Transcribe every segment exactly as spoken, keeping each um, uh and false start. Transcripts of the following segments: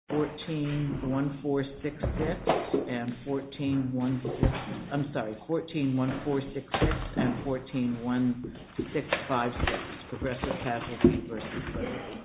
fourteen one four six six and fourteen one six. I'm sorry, fourteen one four six six and fourteen one six five six. Progressive Casualty versus Liberty.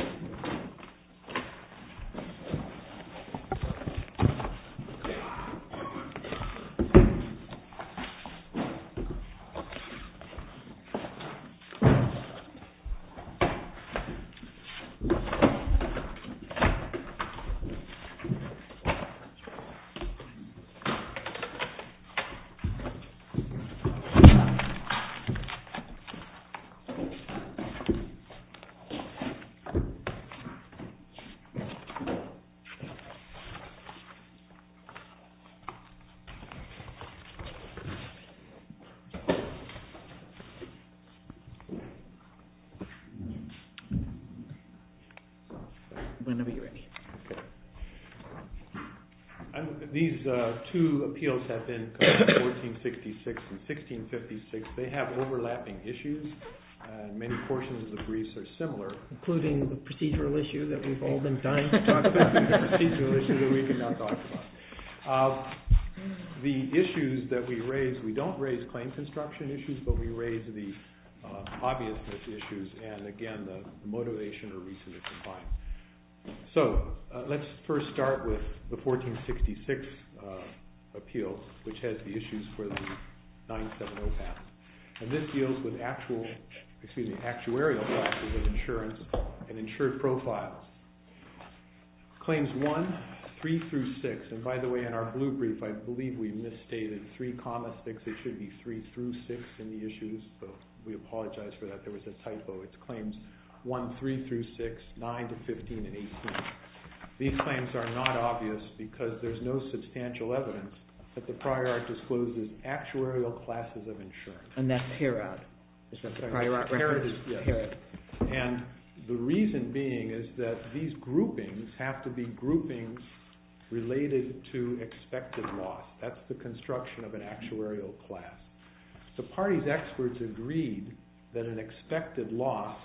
Whenever you're ready. Okay. I'm, these uh, two appeals have been covered, fourteen sixty-six and sixteen fifty-six. They have overlapping issues. Uh, many portions of the briefs are similar. Including the procedural issue that we've all been dying to talk about. The procedural issue that we can now talk about. Uh, the issues that we raise, we don't raise claim construction issues, but we raise the uh, obviousness issues and, again, the motivation or reason to combine. So uh, let's first start with the fourteen sixty-six uh, appeal, which has the issues for the nine seventy patent. And this deals with actual, excuse me, actuarial classes of insurance and insured profiles. Claims one, three through six, and by the way, in our blue brief, I believe we misstated three comma six. It should be three through six in the issues, so we apologize for that. There was a typo. It's claims one, three through six, nine to fifteen, and eighteen. These claims are not obvious because there's no substantial evidence that the prior art discloses actuarial classes of insurance. And that's Herod. Is that the prior art reference? Yes. Herod. And the reason being is that these groupings have to be groupings related to expected loss. That's the construction of an actuarial class. The parties' experts agreed that an expected loss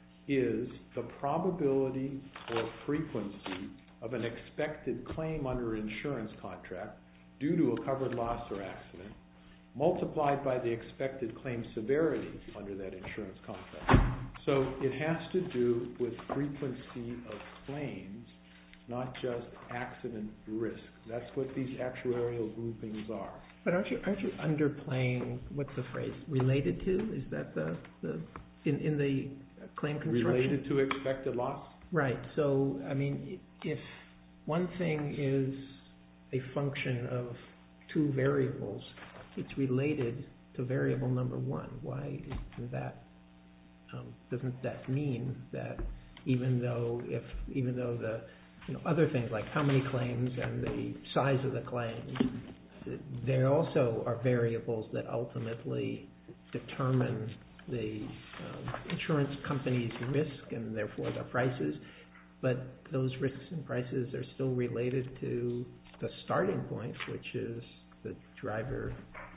is the probability or frequency of an expected claim under an insurance contract due to a covered loss or accident, multiplied by the expected claim severity under that insurance contract. So it has to do with frequency of claims, not just accident risk. That's what these actuarial groupings are. But aren't you aren't you underplaying, what's the phrase, related to? Is that the, the in, in the claim construction? Related to expected loss? Right. So, I mean, if one thing is a function of two variables, it's related to variable number one. Why isn't that? Um, doesn't that mean that even though if even though the you know other things like how many claims and the size of the claims, there also are variables that ultimately determine the um, insurance company's risk and therefore the prices, but those risks and prices are still related to the starting point, which is the driver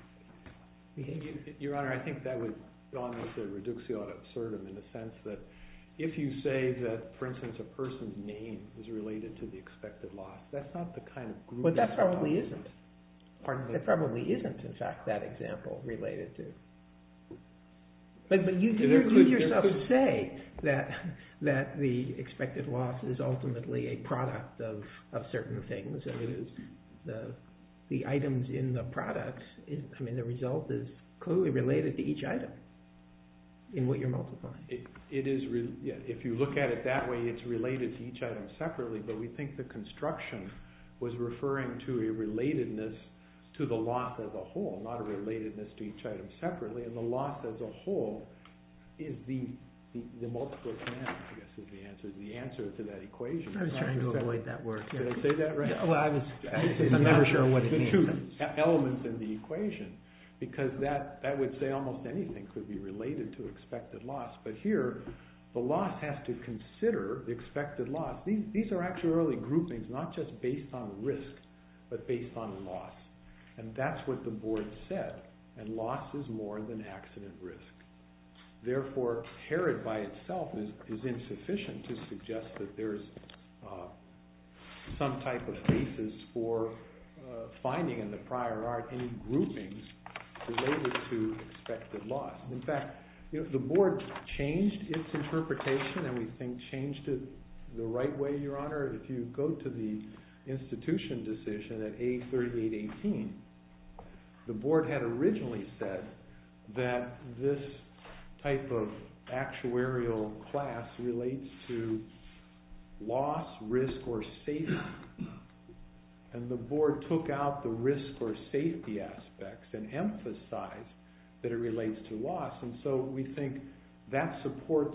behavior. Your Honor, I think that would go on with a reductio ad absurdum in the sense that if you say that, for instance, a person's name is related to the expected loss, that's not the kind of group. But that probably isn't. Pardon me? It probably isn't, in fact, that example related to. But, but you, you, could, you yourself could, say that that the expected loss is ultimately a product of, of certain things, and it is the the items in the product. Is, I mean, the result is clearly related to each item in what you're multiplying. It, it is, re, yeah. If you look at it that way, it's related to each item separately. But we think the construction was referring to a relatedness to the loss as a whole, not a relatedness to each item separately. And the loss as a whole is the the, the multiple command, I guess, is the answer. The answer to that equation. I was trying to avoid that word. Did I say that right? Yeah, well, I was. I, I'm never sure what it the means. two elements in the equation, because that that would say almost anything could be related to expected loss. But here, the loss has to consider the expected loss. These these are actuarially groupings, not just based on risk, but based on loss. And that's what the board said. And loss is more than accident risk. Therefore, Herod by itself is, is insufficient to suggest that there's uh, some type of basis for uh, finding in the prior art any groupings related to expected loss. In fact, you know, the board changed its interpretation, and we think changed it the right way, Your Honor. If you go to the institution decision at A thirty-eight eighteen, the board had originally said that this type of actuarial class relates to loss, risk, or safety. And the board took out the risk or safety aspects and emphasized that it relates to loss. And so we think that supports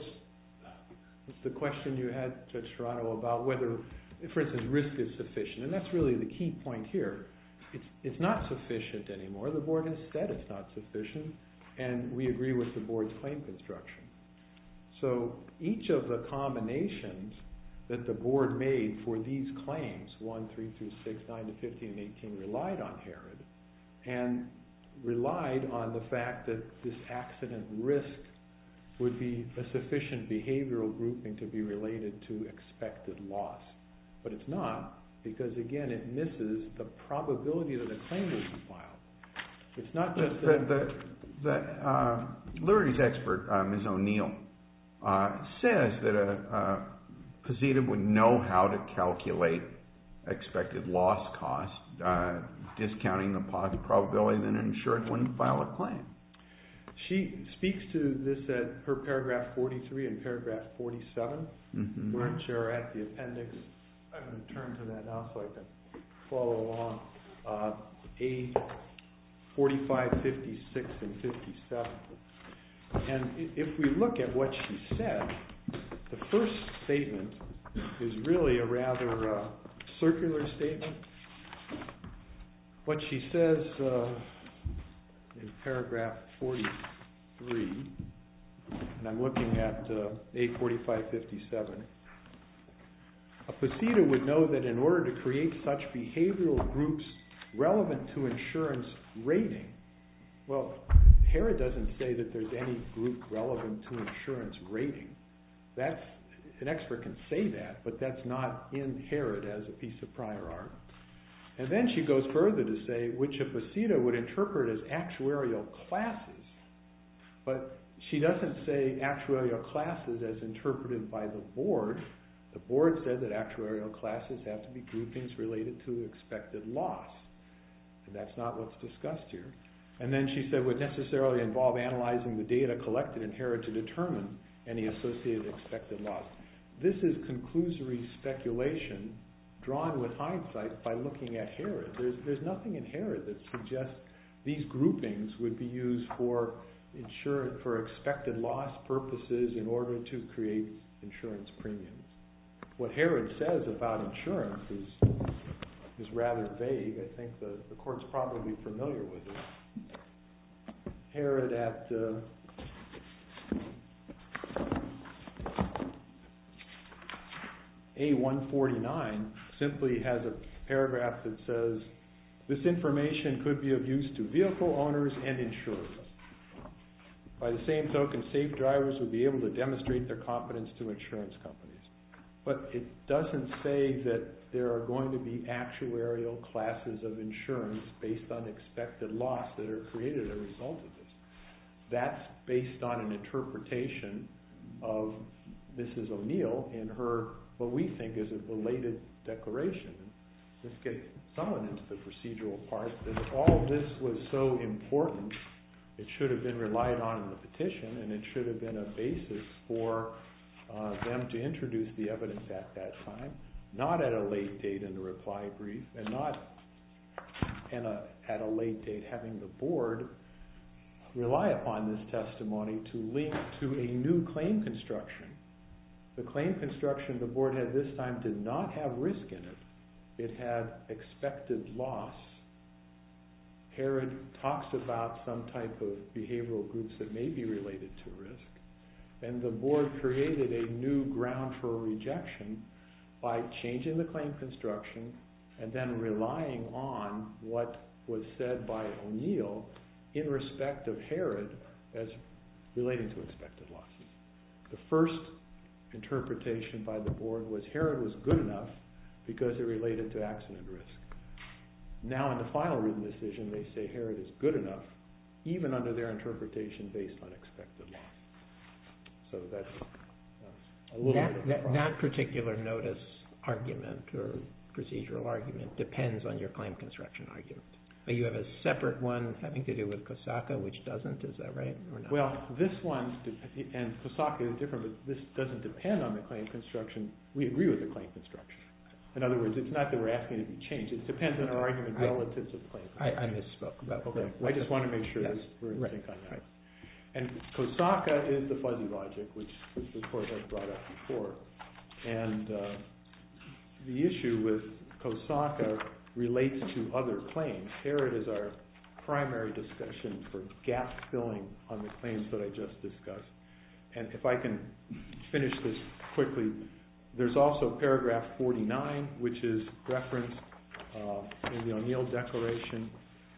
the question you had, Judge Serrano, about whether, for instance, risk is sufficient. And that's really the key point here. It's, it's not sufficient anymore. The board has said it's not sufficient, and we agree with the board's claim construction. So each of the combinations that the board made for these claims, one, three through six, nine to fifteen, and eighteen, relied on Herod, and relied on the fact that this accident risk would be a sufficient behavioral grouping to be related to expected loss. But it's not, because again, it misses the probability that a claim will be filed. It's not just the, the, the uh, Liberty's expert, uh, Miz O'Neill, uh, says that a, a Posita would know how to calculate expected loss cost, uh, discounting the probability that an insured wouldn't file a claim. She speaks to this at her paragraph forty-three and paragraph forty-seven, mm-hmm. which are at the appendix. I'm going to turn to that now so I can follow along. Uh, A forty-five, fifty-six, and fifty-seven. And if we look at what she said, the first statement is really a rather uh, circular statement. What she says uh, in paragraph forty-three, and I'm looking at uh, A forty-five fifty-seven, a Posita would know that in order to create such behavioral groups relevant to insurance rating, well, Herod doesn't say that there's any group relevant to insurance rating. That's, an expert can say that, but that's not in Herod as a piece of prior art. And then she goes further to say, which a Posita would interpret as actuarial classes, but she doesn't say actuarial classes as interpreted by the board. The board said that actuarial classes have to be groupings related to expected loss, and that's not what's discussed here. And then she said would necessarily involve analyzing the data collected in Herod to determine any associated expected loss. This is conclusory speculation drawn with hindsight by looking at Herod. There's, there's nothing in Herod that suggests these groupings would be used for insurance, for expected loss purposes in order to create insurance premiums. What Herod says about insurance is, is rather vague. I think the, the court's probably familiar with it. Herod at uh, A one forty-nine simply has a paragraph that says, this information could be of use to vehicle owners and insurers. By the same token, safe drivers would be able to demonstrate their competence to insurance companies. But it doesn't say that there are going to be actuarial classes of insurance based on expected loss that are created as a result of this. That's based on an interpretation of Missus O'Neill in her, what we think is a belated declaration. This gets somewhat into the procedural part, that if all this was so important, it should have been relied on in the petition, and it should have been a basis for uh, them to introduce the evidence at that time, not at a late date in the reply brief, and not in a, at a late date having the board rely upon this testimony to link to a new claim construction. The claim construction the board had this time did not have risk in it. It had expected loss. Herod talks about some type of behavioral groups that may be related to risk. And the board created a new ground for rejection by changing the claim construction and then relying on what was said by O'Neill in respect of Herod as relating to expected losses. The first interpretation by the board was Herod was good enough because it related to accident risk. Now in the final written decision, they say Herod is good enough, even under their interpretation based on expected loss. So that's uh, a little that, bit of a that, problem. that particular notice argument or procedural argument depends on your claim construction argument. But you have a separate one having to do with Kosaka, which doesn't, is that right or not? Well, this one, and Kosaka is different, but this doesn't depend on the claim construction. We agree with the claim construction. In other words, it's not that we're asking it to be changed. It depends on our argument relative to the claim construction. I, I misspoke about Okay. the, I just want to make sure yes, that we're in right, sync on that. right. And Kosaka is the fuzzy logic, which, which the court has brought up before. And uh, the issue with Kosaka relates to other claims. Herod is our primary discussion for gap filling on the claims that I just discussed. And if I can finish this quickly, there's also paragraph forty-nine, which is referenced uh, in the O'Neill Declaration,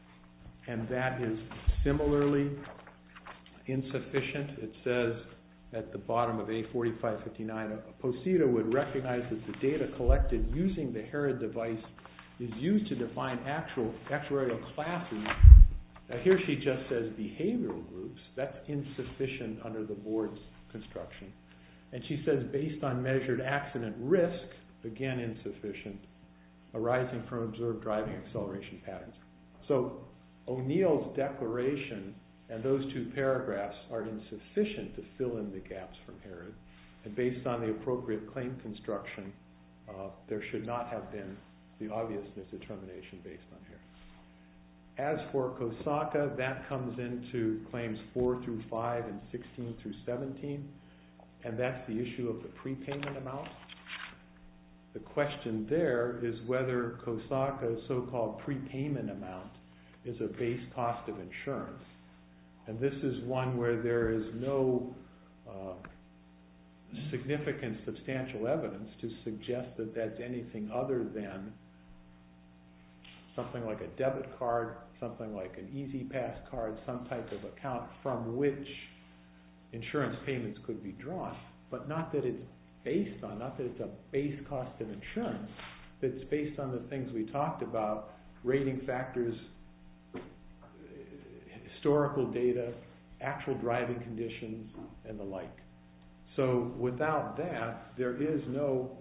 and that is similarly insufficient. It says at the bottom of A forty-five fifty-nine, a POSITA would recognize that the data collected using the Herod device is used to define actual actuarial classes. Now here she just says behavioral groups. That's insufficient under the board's construction. And she says based on measured accident risk, again insufficient, arising from observed driving acceleration patterns. So O'Neill's declaration and those two paragraphs are insufficient to fill in the gaps from Herod. And based on the appropriate claim construction, uh, there should not have been the obviousness determination based on Herod. As for Kosaka, that comes into claims four through five and sixteen through seventeen, and that's the issue of the prepayment amount. The question there is whether Kosaka's so-called prepayment amount is a base cost of insurance. And this is one where there is no uh, significant substantial evidence to suggest that that's anything other than something like a debit card, something like an Easy Pass card, some type of account from which insurance payments could be drawn, but not that it's based on, not that it's a base cost of insurance, that it's based on the things we talked about, rating factors, historical data, actual driving conditions, and the like. So without that, there is no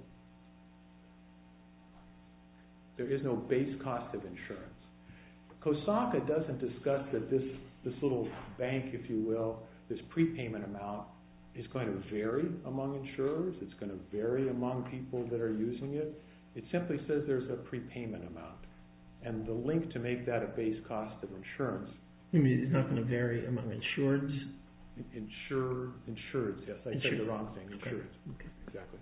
there is no base cost of insurance. Kosaka doesn't discuss that this, this little bank, if you will, this prepayment amount is going to vary among insurers. It's going to vary among people that are using it. It simply says there's a prepayment amount. And the link to make that a base cost of insurance. You mean it's not going to vary among insureds? Insure, insureds, yes. I said the wrong thing, insureds. Okay. Exactly.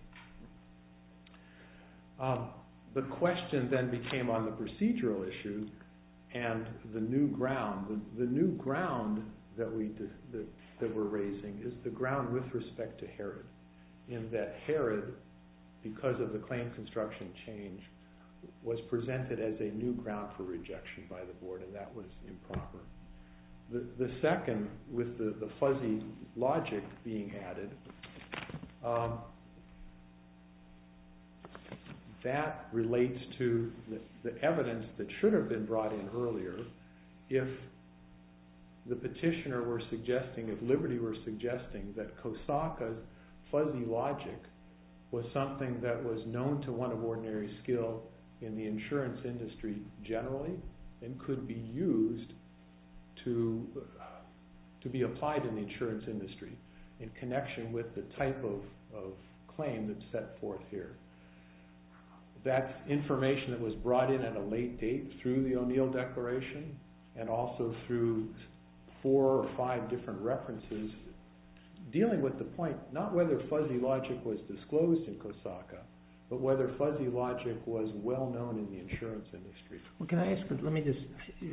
Um, the question then became on the procedural issue and the new ground. The, the new ground that, we, that, that we're raising is the ground with respect to Herod, in that Herod, because of the claim construction change, was presented as a new ground for rejection by the board, and that was improper. The, the second, with the, the fuzzy logic being added, um, that relates to the, the evidence that should have been brought in earlier if the petitioner were suggesting, if Liberty were suggesting that Kosaka's fuzzy logic was something that was known to one of ordinary skill in the insurance industry generally and could be used to, to be applied in the insurance industry in connection with the type of, of claim that's set forth here. That's information that was brought in at a late date through the O'Neill Declaration and also through four or five different references dealing with the point, not whether fuzzy logic was disclosed in Kosaka, but whether fuzzy logic was well known in the insurance industry. Well, can I ask, let me just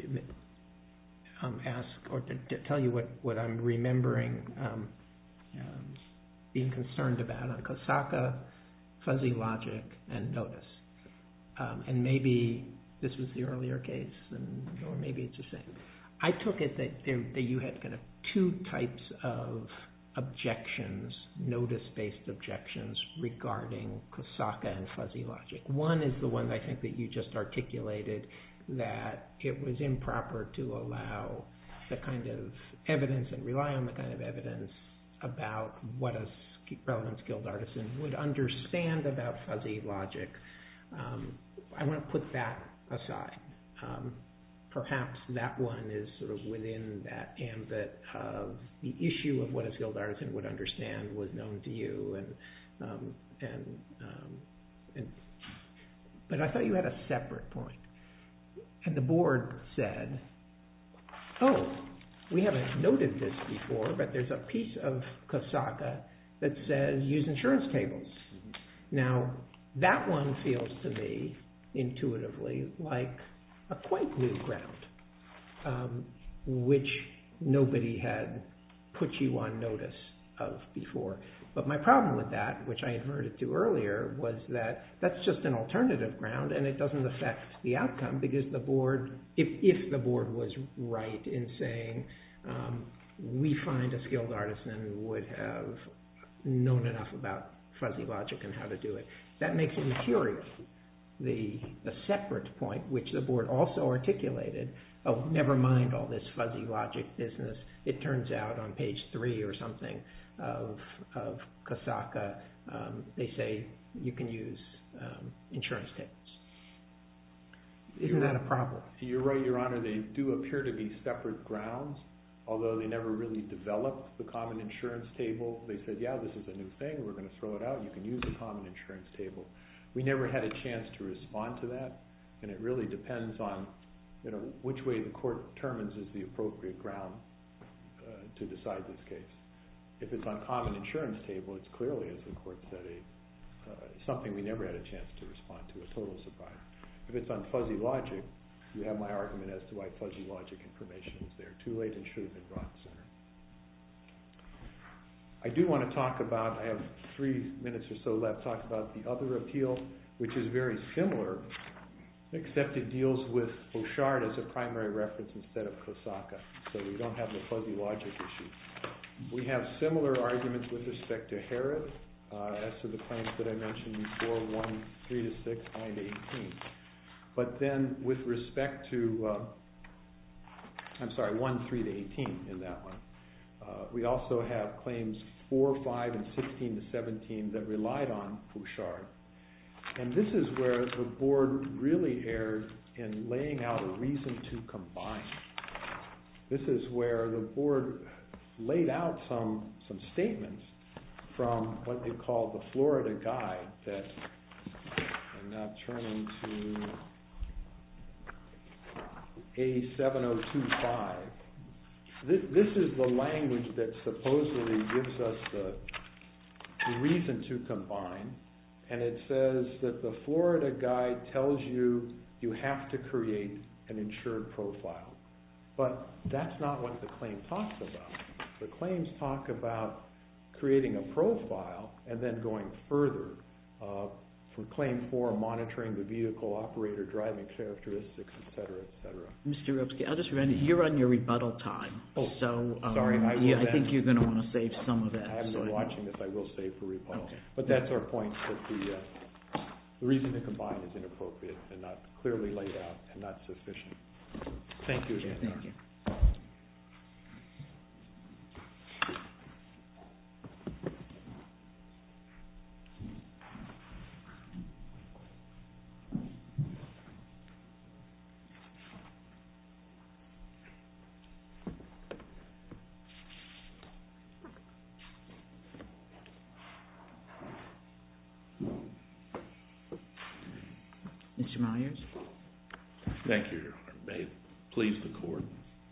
um, ask or to, to tell you what, what I'm remembering um, um, being concerned about on Kosaka, fuzzy logic, and notice. Um, and maybe this was the earlier case, and, or maybe it's the same. I took it that, there, that you had kind of two types of objections, notice-based objections regarding Kosaka and fuzzy logic. One is the one I think that you just articulated, that it was improper to allow the kind of evidence and rely on the kind of evidence about what a relevant skilled artisan would understand about fuzzy logic. Um, I want to put that aside. Um, perhaps that one is sort of within that ambit of the issue of what a skilled artisan would understand was known to you, and um, and, um, and but I thought you had a separate point, and the board said, "Oh, we haven't noted this before, but there's a piece of Kosaka that says use insurance tables." Now, that one feels to me intuitively like a quite new ground, um, which nobody had put you on notice of before. But my problem with that, which I adverted to earlier, was that that's just an alternative ground and it doesn't affect the outcome, because the board, if, if the board was right in saying um, we find a skilled artisan would have known enough about fuzzy logic and how to do it, that makes it material. The, the separate point, which the board also articulated, oh, never mind all this fuzzy logic business. It turns out on page three or something of, of Kosaka, um, they say you can use um, insurance tables. Isn't that a problem? You're right, Your Honor. They do appear to be separate grounds, although they never really developed the common insurance table. They said, yeah, this is a new thing. We're going to throw it out. You can use the common insurance table. We never had a chance to respond to that, and it really depends on, you know, which way the court determines is the appropriate ground uh, to decide this case. If it's on common insurance table, it's clearly, as the court said, a, uh, something we never had a chance to respond to, a total surprise. If it's on fuzzy logic, you have my argument as to why fuzzy logic information is there. Too late and should have been brought sooner. I do want to talk about, I have three minutes or so left, talk about the other appeal, which is very similar, except it deals with Bouchard as a primary reference instead of Kosaka, so we don't have the fuzzy logic issue. We have similar arguments with respect to Herod, uh, as to the claims that I mentioned before, one, three to six, nine to eighteen. But then with respect to, uh, I'm sorry, one, three to eighteen in that one. Uh, we also have claims four, five, and sixteen to seventeen that relied on Bouchard. And this is where the board really erred in laying out a reason to combine. This is where the board laid out some, some statements from what they call the Florida Guide that I'm now turning to A seven oh two five. This, this is the language that supposedly gives us the, the reason to combine, and it says that the Florida Guide tells you you have to create an insured profile. But that's not what the claim talks about. The claims talk about creating a profile and then going further. Uh, for claim four, monitoring the vehicle operator driving characteristics, et cetera, et cetera. Mister Ropsky, I'll just remind you, you're on your rebuttal time. Oh, so um, sorry, I will yeah, I then, think you're going to want to save some of that. I haven't so been I watching this. I will save for rebuttal. Okay. But that's our point, that the, uh, the reason to combine is inappropriate and not clearly laid out and not sufficient. Thank you again. Thank you. Mister Myers? Thank you, Your Honor. May it please the Court.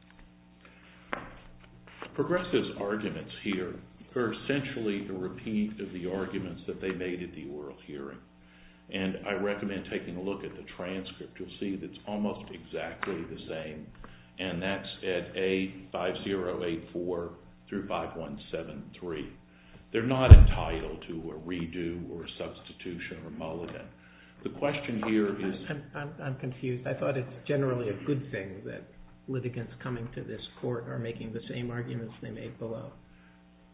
Progressive's arguments here are essentially a repeat of the arguments that they made at the oral hearing. And I recommend taking a look at the transcript. You'll see that it's almost exactly the same. And that's at A five zero eight four through five one seven three. They're not entitled to a redo or a substitution or mulligan. The question here is... I'm, I'm, I'm confused. I thought it's generally a good thing that litigants coming to this court are making the same arguments they made below.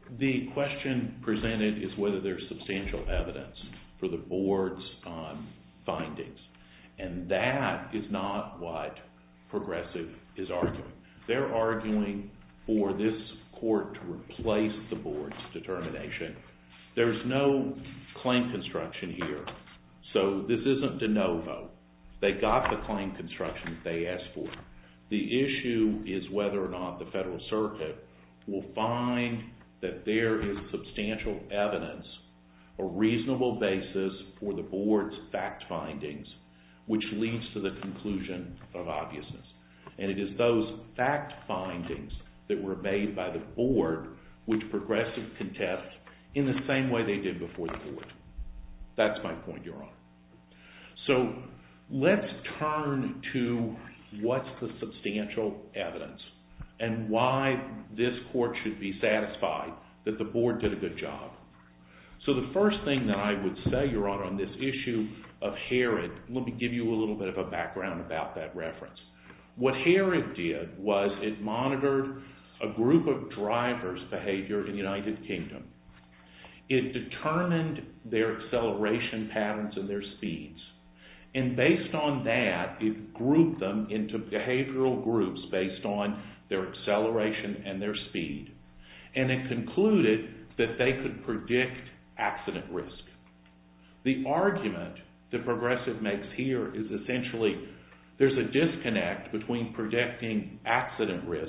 The question presented is whether there's substantial evidence for the board's um, findings. And that is not what Progressive is arguing. They're arguing for this court to replace the board's determination. There's no claim construction here, so this isn't de novo. They got the claim construction that they asked for. The issue is whether or not the Federal Circuit will find that there is substantial evidence, a reasonable basis for the board's fact findings, which leads to the conclusion of obviousness. And it is those fact findings that were made by the board which Progressive contests in the same way they did before the board. That's my point, Your Honor. So let's turn to what's the substantial evidence and why this court should be satisfied that the board did a good job. So the first thing that I would say, Your Honor, on this issue of Herod, let me give you a little bit of a background about that reference. What Herod did was it monitored a group of drivers' behavior in the United Kingdom. It determined their acceleration patterns and their speeds. And based on that, it grouped them into behavioral groups based on their acceleration and their speed. And it concluded that they could predict accident risk. The argument that Progressive makes here is essentially there's a disconnect between predicting accident risk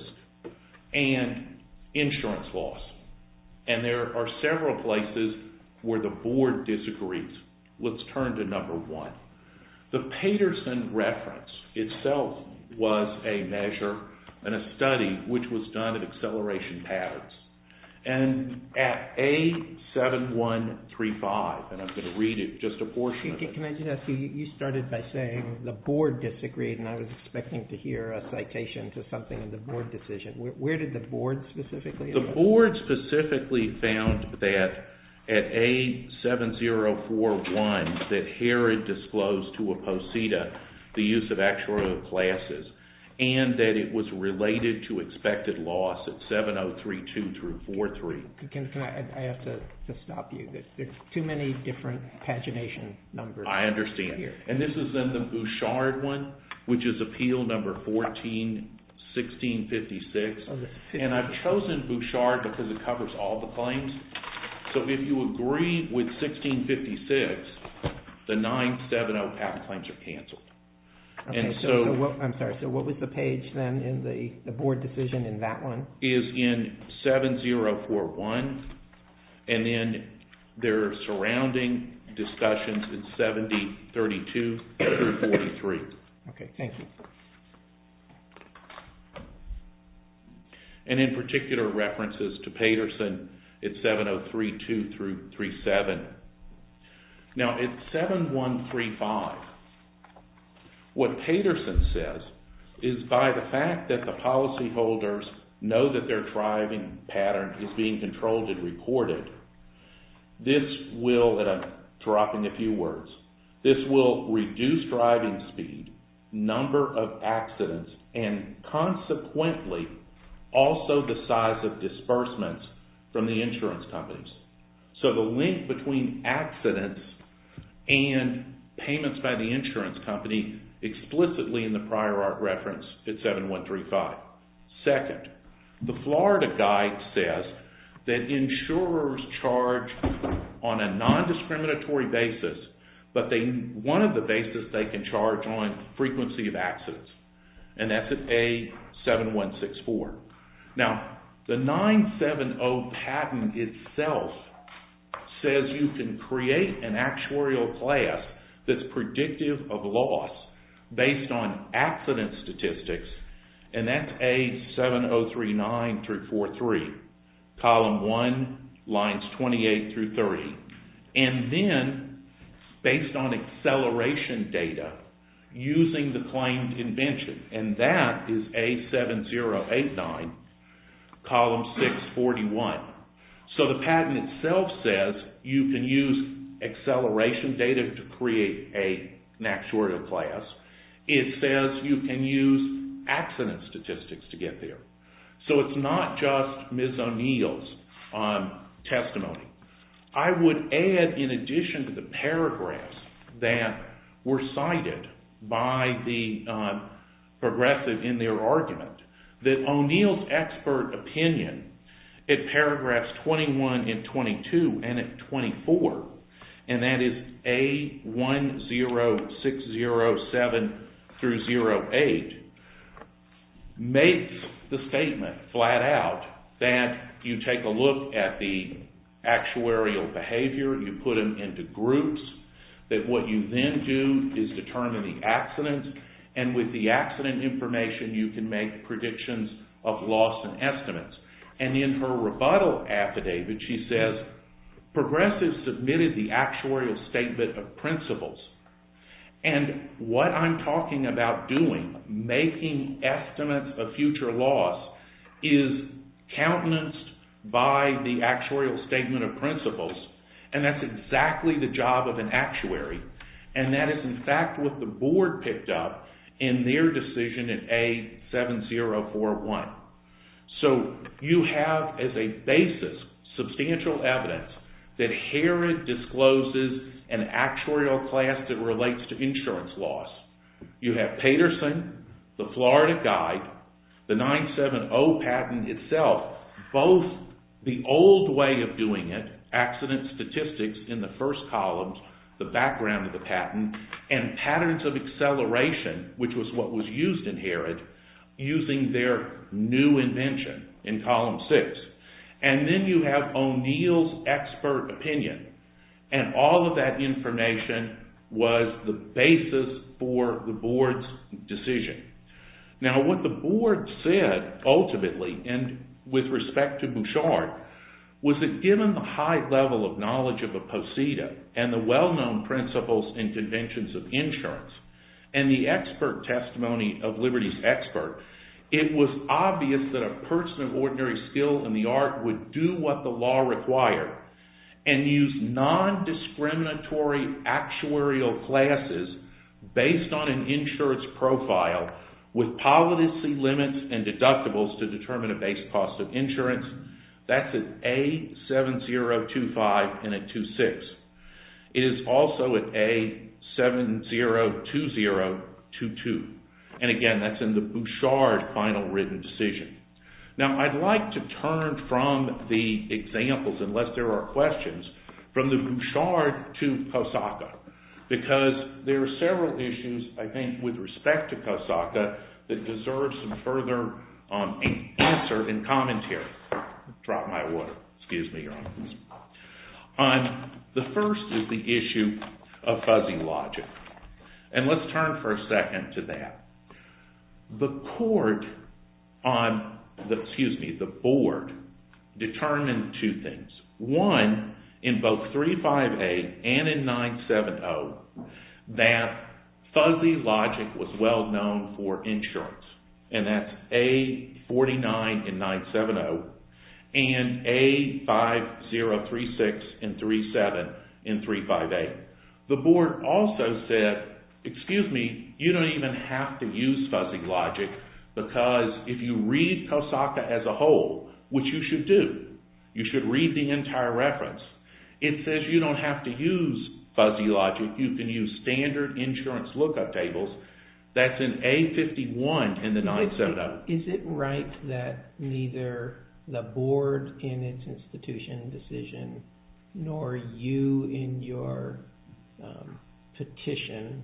and insurance loss. And there are several places where the board disagrees. Let's turn to number one. The Peterson reference itself was a measure and a study which was done of acceleration patterns. And at A seven one three five, and I'm going to read it, just a portion of it. Can I just ask you, you started by saying the board disagreed, and I was expecting to hear a citation to something in the board decision. Where, where did the board specifically? The board specifically found that at A seven zero four one that Herod disclosed to a POSITA the use of actuarial classes, and that it was related to expected loss at seven oh three two through forty-three. Can, can I, I have to, to stop you. There's too many different pagination numbers. I understand. Here. And this is in the Bouchard one, which is appeal number fourteen sixteen fifty-six. Oh, and I've chosen Bouchard because it covers all the claims. So if you agree with sixteen fifty-six, the nine seventy patent claims are canceled. Okay, and so, so, so what, I'm sorry, so what was the page then in the, the board decision in that one? Is in seven zero four one, and then there are surrounding discussions in seventy thirty-two through forty-three. Okay, thank you. And in particular references to Peterson at seven oh three two through thirty-seven. Now at seven one three five, what Peterson says is by the fact that the policyholders know that their driving pattern is being controlled and recorded, this will, and I'm dropping a few words, this will reduce driving speed, number of accidents, and consequently also the size of disbursements from the insurance companies. So the link between accidents and payments by the insurance company explicitly in the prior art reference at seven one three five. Second, the Florida guide says that insurers charge on a non-discriminatory basis, but they one of the bases they can charge on frequency of accidents, and that's at A seven one six four. Now, the nine seventy patent itself says you can create an actuarial class that's predictive of loss based on accident statistics, and that's A seven oh three nine through forty-three, column one, lines twenty-eight through thirty. And then, based on acceleration data, using the claimed invention, and that is A seven oh eight nine, column six, forty-one. So the patent itself says you can use acceleration data to create a, an actuarial class. It says you can use accident statistics to get there. So it's not just Miz O'Neill's um, testimony. I would add, in addition to the paragraphs that were cited by the uh, Progressive in their argument, that O'Neill's expert opinion at paragraphs twenty-one and twenty-two and at twenty-four, and that is A one zero six zero seven through zero eight, makes the statement flat out that you take a look at the actuarial behavior, you put them into groups, that what you then do is determine the accidents, and with the accident information you can make predictions of loss and estimates. And in her rebuttal affidavit she says, Progressive submitted the actuarial statement of principles. And what I'm talking about doing, making estimates of future loss, is countenanced by the actuarial statement of principles, and that's exactly the job of an actuary, and that is in fact what the board picked up in their decision in A seven zero four one. So you have as a basis substantial evidence that Herod discloses an actuarial class that relates to insurance loss. You have Peterson, the Florida Guide, the nine seven zero patent itself, both the old way of doing it, accident statistics in the first columns, the background of the patent, and patterns of acceleration, which was what was used in Herod, using their new invention in column six. And then you have O'Neill's expert opinion, and all of that information was the basis for the board's decision. Now what the board said ultimately, and with respect to Bouchard, was that given the high level of knowledge of a posita and the well-known principles and conventions of insurance and the expert testimony of Liberty's expert, it was obvious that a person of ordinary skill in the art would do what the law required and use non-discriminatory actuarial classes based on an insurance profile with policy limits and deductibles to determine a base cost of insurance. That's at A seven zero two five and at twenty-six. It is also at A seven zero two zero two two. And again, that's in the Bouchard final written decision. Now, I'd like to turn from the examples, unless there are questions, from the Bouchard to Kosaka, because there are several issues, I think, with respect to Kosaka that deserve some further um, answer and commentary. Drop my water. Excuse me, Your Honor. Um, the first is the issue of fuzzy logic. And let's turn for a second to that. The court on the, excuse me, the board determined two things. One, in both three five A and in nine seven zero, that fuzzy logic was well known for insurance. And that's A forty-nine in nine seven zero and A five zero three six and three seven in three five A. The board also said, excuse me, you don't even have to use fuzzy logic, because if you read Kosaka as a whole, which you should do, you should read the entire reference, it says you don't have to use fuzzy logic. You can use standard insurance lookup tables. That's in A fifty-one in the nine seven zero. Is it right that neither the board in its institution decision nor you in your um, petition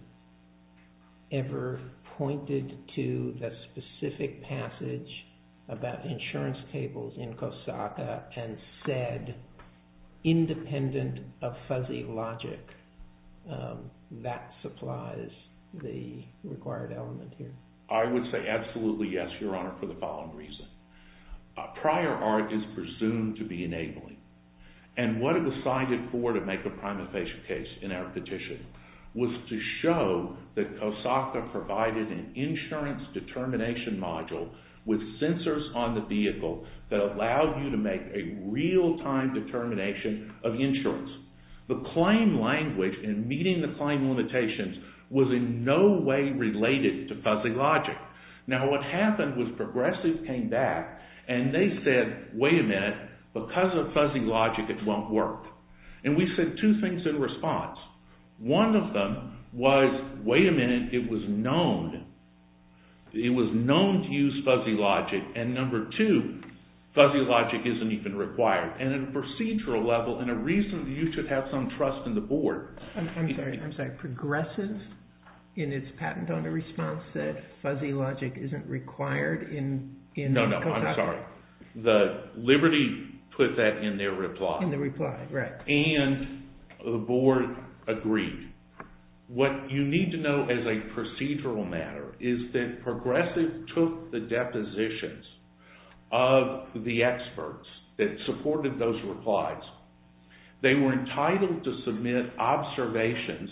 ever pointed to the specific passage about insurance tables in Kosaka and said, independent of fuzzy logic, um, that supplies the required element here? I would say absolutely yes, Your Honor, for the following reason. Uh, prior art is presumed to be enabling. And what it was cited for to make a prima facie case in our petition was to show that Kosaka provided an insurance determination module with sensors on the vehicle that allowed you to make a real-time determination of insurance. The claim language in meeting the claim limitations was in no way related to fuzzy logic. Now what happened was Progressive came back and they said, wait a minute, because of fuzzy logic, it won't work. And we said two things in response. One of them was, wait a minute, it was known. It was known to use fuzzy logic. And number two, fuzzy logic isn't even required. And at a procedural level, and a reason you should have some trust in the board. I'm, I'm sorry, I'm sorry. Progressive, in its patent owner response, said fuzzy logic isn't required in in. No, no, Kosaka? I'm sorry. The Liberty put that in their reply. In the reply, right. And the board agreed. What you need to know as a procedural matter is that Progressive took the depositions of the experts that supported those replies. They were entitled to submit observations,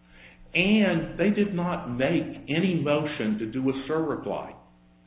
and they did not make any motion to do a S I R reply.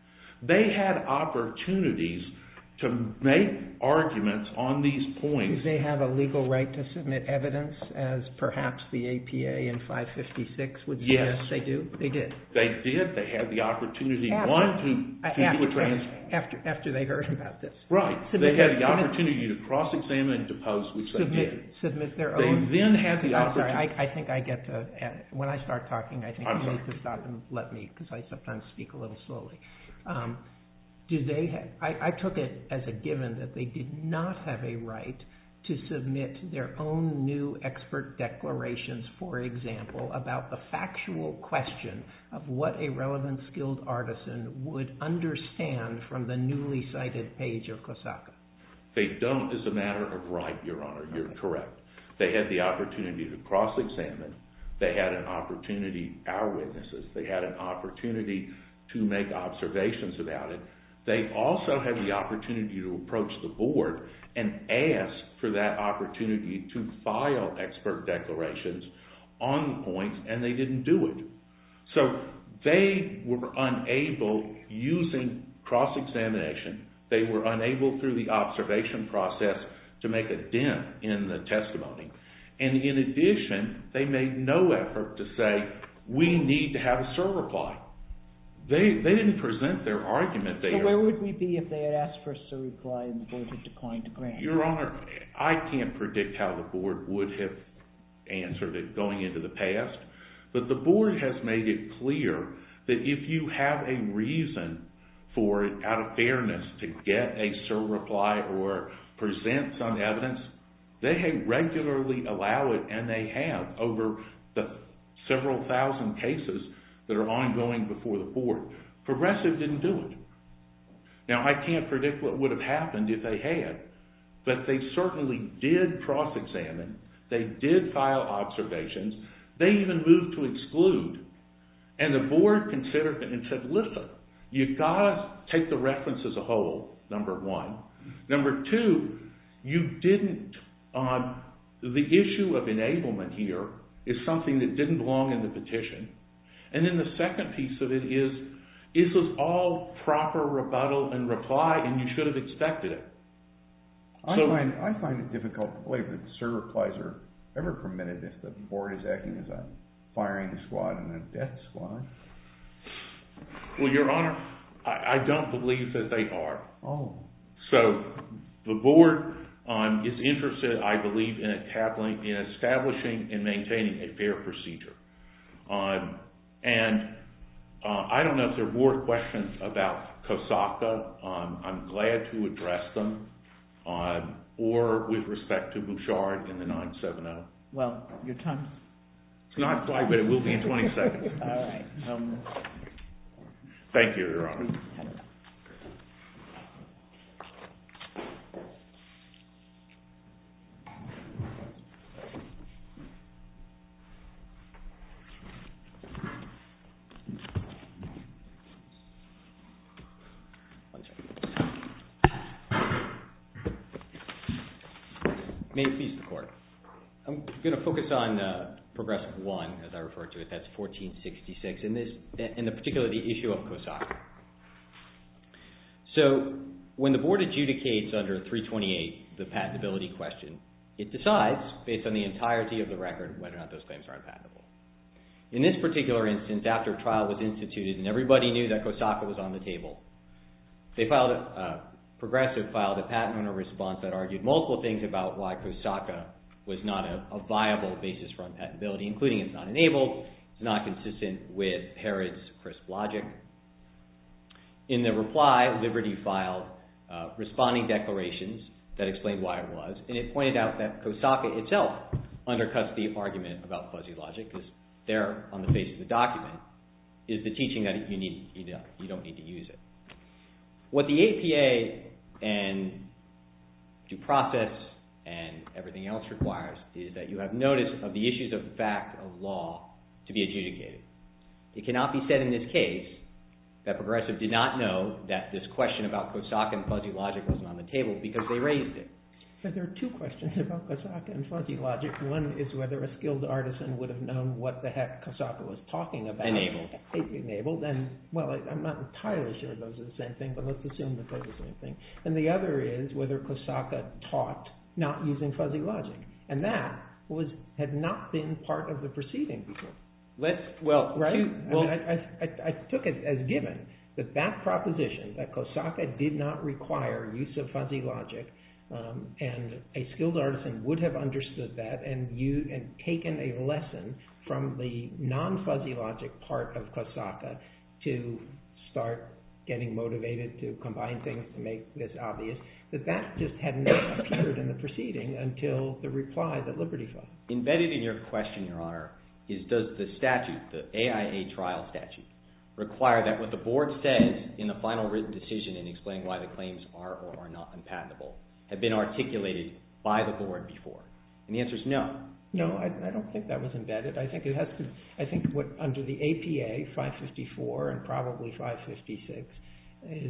They had opportunities to make arguments on these points. Do they have a legal right to submit evidence, as perhaps the A P A in five fifty-six would suggest? Yes. They do? They did? They did. They had the opportunity, after, one, to, to after, do a transcript. After, after they heard about this. Right. Submit they had their, the opportunity submit, to cross-examine and depose, which submit, they did. Submit their they own... They then had the I'm opportunity... sorry, I, I think I get to... Uh, when I start talking, I think I'm you sorry. need to stop and let me, because I sometimes speak a little slowly. Um, do they have... I, I took it as a given that they did not have a right to submit their own new expert declarations, for example, about the factual question of what a relevant skilled artisan would understand from the newly cited page of Kosaka. They don't as a matter of right, Your Honor. You're okay. Correct. They had the opportunity to cross-examine. They had an opportunity, our witnesses, they had an opportunity to make observations about it. They also had the opportunity to approach the board and ask for that opportunity to file expert declarations on the points, and they didn't do it. So they were unable, using cross-examination, they were unable through the observation process to make a dent in the testimony. And in addition, they made no effort to say, we need to have a S I R reply. They they didn't present their argument there. So where would we be if they had asked for a S I R reply and the board had declined to grant? Your Honor, I can't predict how the board would have answered it going into the past, but the board has made it clear that if you have a reason for it, out of fairness, to get a S I R reply or present some evidence, they regularly allow it, and they have over the several thousand cases that are ongoing before the board. Progressive didn't do it. Now, I can't predict what would have happened if they had, but they certainly did cross-examine. They did file observations. They even moved to exclude. And the board considered it and said, listen, you've got to take the reference as a whole, number one. Number two, you didn't, um, the issue of enablement here is something that didn't belong in the petition. And then the second piece of it is, this was all proper rebuttal and reply, and you should have expected it. I so, find I find it difficult to believe that S I R replies are ever permitted if the board is acting as a firing squad and a death squad. Well, Your Honor, I, I don't believe that they are. Oh. So the board um, is interested, I believe, in, in establishing and maintaining a fair procedure. Um, and uh, I don't know if there are more questions about Kosaka. Um, I'm glad to address them. Um, or with respect to Bouchard in the nine seventy. Well, your time's... It's not quite, but it will be in twenty seconds. All right. Um, Thank you, Your Honor. May it please the Court. I'm going to focus on uh, Progressive one, as I refer to it. That's fourteen sixty-six, and this, in the particular the issue of Kosaka. So, when the Board adjudicates under three twenty-eight the patentability question, it decides, based on the entirety of the record, whether or not those claims are unpatentable. In this particular instance, after trial was instituted and everybody knew that Kosaka was on the table, they filed a, uh, Progressive filed a patent owner response that argued multiple things about why Kosaka was not a, a viable basis for unpatentability, including it's not enabled, it's not consistent with Herod's crisp logic. In the reply, Liberty filed uh, responding declarations that explained why it was, and it pointed out that Kosaka itself undercuts the argument about fuzzy logic, because there, on the face of the document, is the teaching that you need you don't, you don't need to use it. What the A P A and due process and everything else requires is that you have notice of the issues of fact of law to be adjudicated. It cannot be said in this case that Progressive did not know that this question about Kosaka and fuzzy logic wasn't on the table because they raised it. But there are two questions about Kosaka and fuzzy logic. One is whether a skilled artisan would have known what the heck Kosaka was talking about. Enabled. Enabled. And, well, I, I'm not entirely sure those are the same thing, but let's assume that they're the same thing. And the other is whether Kosaka taught not using fuzzy logic. And that was had not been part of the proceeding before. Let's, well, right? two, well, I, mean, I, I, I took it as given that that proposition, that Kosaka did not require use of fuzzy logic, um, and a skilled artisan would have understood that and you and taken a lesson from the non-fuzzy logic part of Kosaka to start getting motivated to combine things to make this obvious, that that just had not appeared in the proceeding until the reply that Liberty filed. Embedded in your question, Your Honor, is does the statute, the A I A trial statute, require that what the board says in the final written decision in explaining why the claims are or are not unpatentable have been articulated by the board before? And the answer is no. No, I, I don't think that was embedded. I think it has to. I think what under the A P A five fifty-four and probably five fifty-six is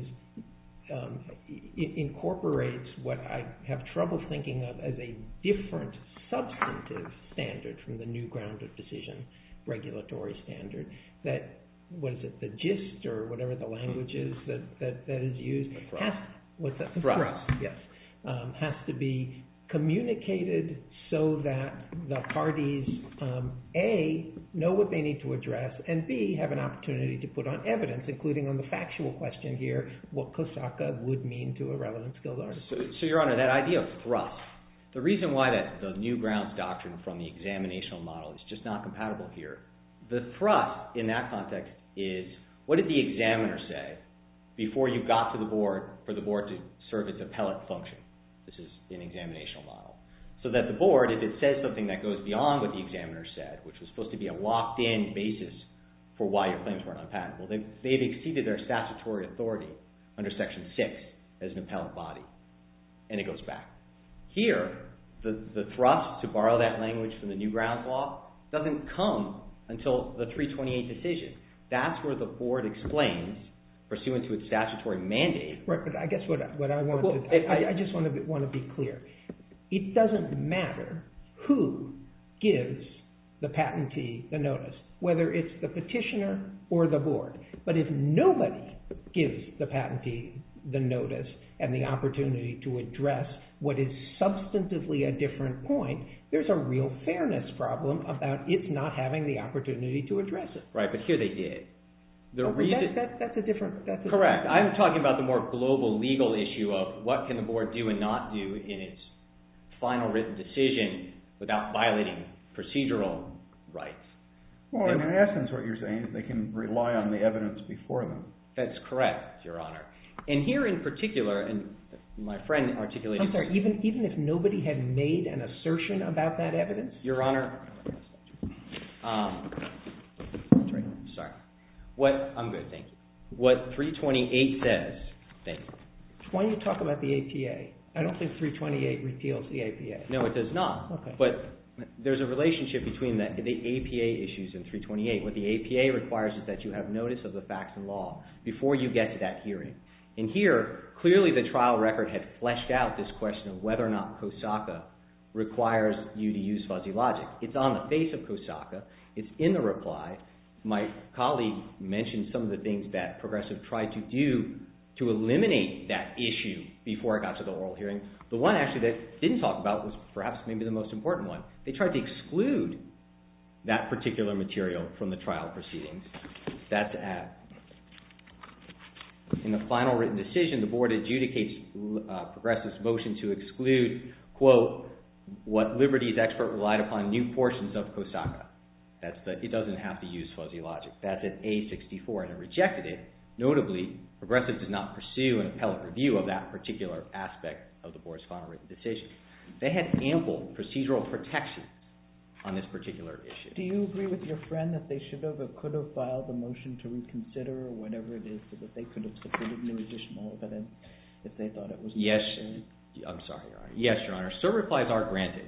um, it incorporates what I have trouble thinking of as a different substantive standard from the new ground of decision regulatory standard. That what is it? The gist or whatever the language is that that, that is used has what's that? The thrust. thrust. Yes, um, has to be communicated so that the parties, um, A, know what they need to address, and B, have an opportunity to put on evidence, including on the factual question here, what Kosaka would mean to a relevant skilled artist. So, so Your Honor, that idea of thrust, the reason why that the new grounds doctrine from the examinational model is just not compatible here, the thrust in that context is, what did the examiner say before you got to the board for the board to serve its appellate function? This is an examinational model. So that the board, if it says something that goes beyond what the examiner said, which was supposed to be a locked-in basis for why your claims weren't unpatentable, they've, they've exceeded their statutory authority under Section six as an appellate body, and it goes back. Here, the, the thrust, to borrow that language from the new grounds law, doesn't come until the three twenty-eight decision. That's where the board explains, pursuant to its statutory mandate. Right, but I guess what, what I want well, to, it, I, I just want to be, want to be clear. It doesn't matter who gives the patentee the notice, whether it's the petitioner or the board. But if nobody gives the patentee the notice and the opportunity to address what is substantively a different point, there's a real fairness problem about its not having the opportunity to address it. Right, but here they did. The oh, reason, that, that, that's a different... That's a correct. different I'm talking about the more global legal issue of what can the board do and not do in its final written decision without violating procedural rights. Well, in essence, what you're saying is they can rely on the evidence before them. That's correct, Your Honor. And here in particular, and my friend articulated... I'm sorry, even, even if nobody had made an assertion about that evidence? Your Honor, um, that's right, sorry. What, I'm good, thank you. What three twenty-eight says, thank you. Why don't you talk about the A P A? I don't think three twenty-eight repeals the A P A. No, it does not. Okay. But there's a relationship between the, the A P A issues and three twenty-eight. What the A P A requires is that you have notice of the facts and law before you get to that hearing. And here, clearly the trial record had fleshed out this question of whether or not Kosaka requires you to use fuzzy logic. It's on the face of Kosaka. It's in the reply. My colleague mentioned some of the things that Progressive tried to do to eliminate that issue before it got to the oral hearing. The one actually that didn't talk about was perhaps maybe the most important one. They tried to exclude that particular material from the trial proceedings. That's at, in the final written decision, the board adjudicates uh, Progressive's motion to exclude, quote, what Liberty's expert relied upon new portions of Kosaka. That's the, it doesn't have to use fuzzy logic. That's at A sixty-four, and it rejected it. Notably, Progressive does not pursue an appellate review of that particular aspect of the board's final written decision. They had ample procedural protection on this particular issue. Do you agree with your friend that they should have or could have filed a motion to reconsider or whatever it is, so that they could have submitted new additional evidence if they thought it was Yes, necessary? I'm sorry, Your Honor. Yes, Your Honor. Cert replies are granted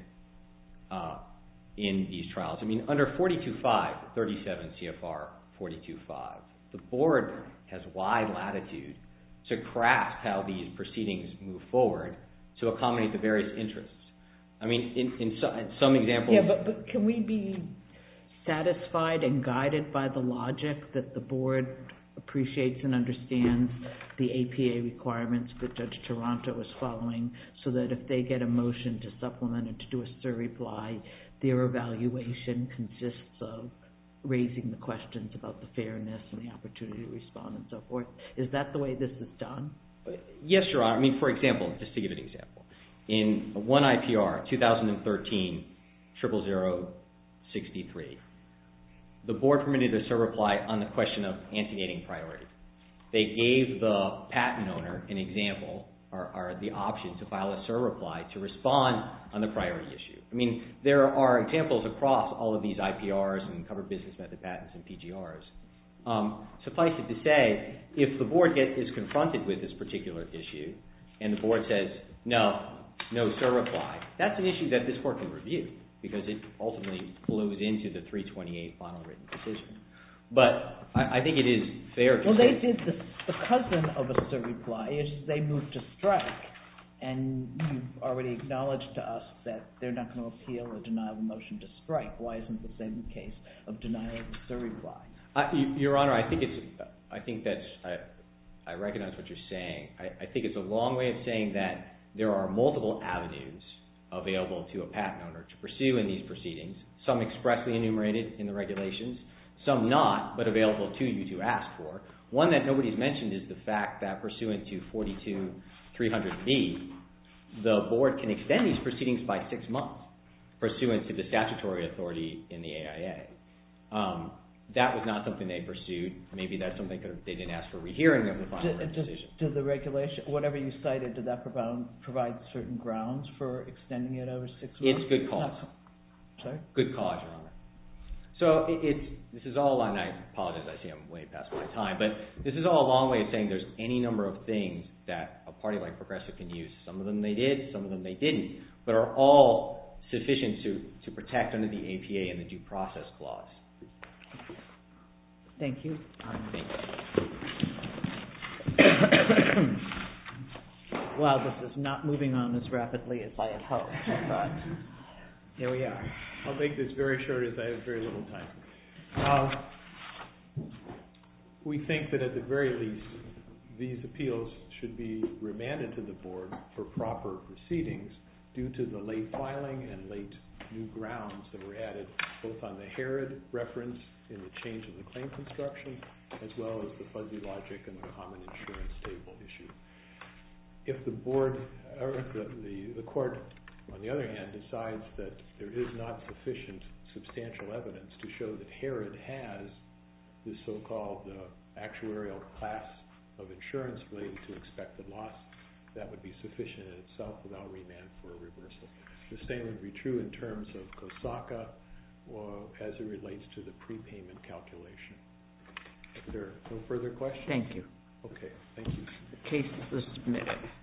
uh, in these trials. I mean, under forty-two point five, thirty-seven C F R forty-two point five, the board has wide latitude to craft how these proceedings move forward to accommodate the various interests. I mean, in, in, some, in some examples... Yeah, but, but can we be satisfied and guided by the logic that the board appreciates and understands the A P A requirements that Judge Taranto is following, so that if they get a motion to supplement and to do a cert reply, their evaluation consists of raising the questions about the fairness and the opportunity to respond and so forth? Is that the way this is done? Yes, Your Honor. I mean, for example, just to give an example, in one I P R, two thousand thirteen, zero zero zero sixty-three, the board permitted a cert reply on the question of antedating priority. They gave the patent owner an example, or, or the option to file a cert reply to respond on the priority issue. I mean, there are examples across all of these I P Rs and covered business method patents and P G Rs. Um, suffice it to say, if the board get, is confronted with this particular issue, and the board says, no, no cert reply, that's an issue that this court can review, because it ultimately flows into the three twenty-eight final written decision. But I, I think it is fair to Well, say... they did the, the cousin of a cert reply is they moved to strike, and you've already acknowledged to us that they're not going to appeal or deny the motion to strike. Why isn't the same case of denial of the cert reply? Uh, Your Honor, I think it's... I think that's... I, I recognize what you're saying. I, I think it's a long way of saying that there are multiple avenues available to a patent owner to pursue in these proceedings, some expressly enumerated in the regulations, some not, but available to you to ask for. One that nobody's mentioned is the fact that pursuant to forty-two three hundred B, the board can extend these proceedings by six months pursuant to the statutory authority in the A I A. Um, that was not something they pursued. Maybe that's something could have, they didn't ask for rehearing of the final Do, decision. do the regulation, whatever you cited, did that provide, provide certain grounds for extending it over six months? It's good cause. Not, sorry? Good cause, Your Honor. So it, it's, this is all, and I apologize, I see I'm way past my time, but this is all a long way of saying there's any number of things that a party like Progressive can use. Some of them they did, some of them they didn't, but are all sufficient to, to protect under the A P A and the Due Process Clause. Thank you. Thank you. Well, this is not moving on as rapidly as I had hoped, but here we are. I'll make this very short as I have very little time. Uh, we think that at the very least, these appeals should be remanded to the board for proper proceedings due to the late filing and late new grounds that were added both on the Herod reference in the change of the claim construction as well as the fuzzy logic and the common insurance table issue. If the board, or if the, the, the court, on the other hand, decides that there is not sufficient substantial evidence to show that Herod has this so-called uh, actuarial class of insurance related to expected loss, that would be sufficient in itself without remand for a reversal. The same would be true in terms of Kosaka or as it relates to the prepayment calculation. If there are no further questions? Thank you. Okay, thank you. The case is submitted.